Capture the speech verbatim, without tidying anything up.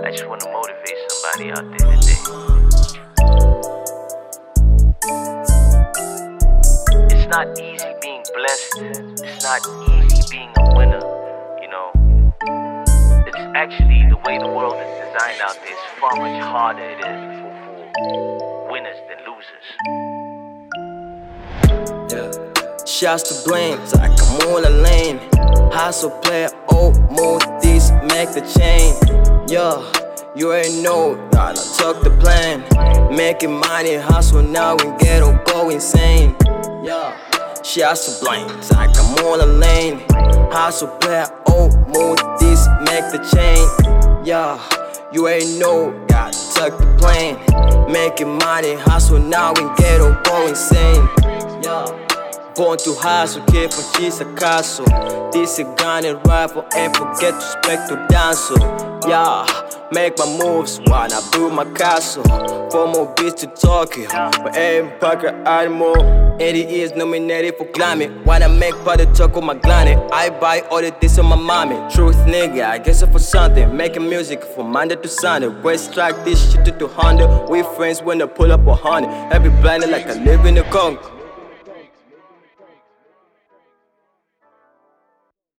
I just want to motivate somebody out there today. It's not easy being blessed. It's not easy being a winner. You know, it's actually the way the world is designed out there. It's far much harder it is for, for winners than losers. Yeah. Shouts to blame, like I'm all a lane. Hustle player, old mode, this make the chain. Yeah, you ain't know, gotta tuck the plan. Making money, hustle now and ghetto go insane. Yeah, shouts to blame, like I'm all a lane. Hustle player, old mode, this make the chain. Yeah, you ain't know, gotta tuck the plan. Making money, hustle now and ghetto go insane. Yeah. Born to hustle, kid from Chisakaso. This a gun and rifle, ain't forget to respect to dance. Yeah, make my moves while I build my castle. For more beats to Tokyo, but every Parker animal. eighty years nominated for Grammy. When I make party talk on my granny, I buy all the this on my mommy. Truth nigga, I guess it for something. Making music from Monday to Sunday. West strike this shit to two hundred. We friends when I pull up a hundred. Every blinded like I live in the Congo.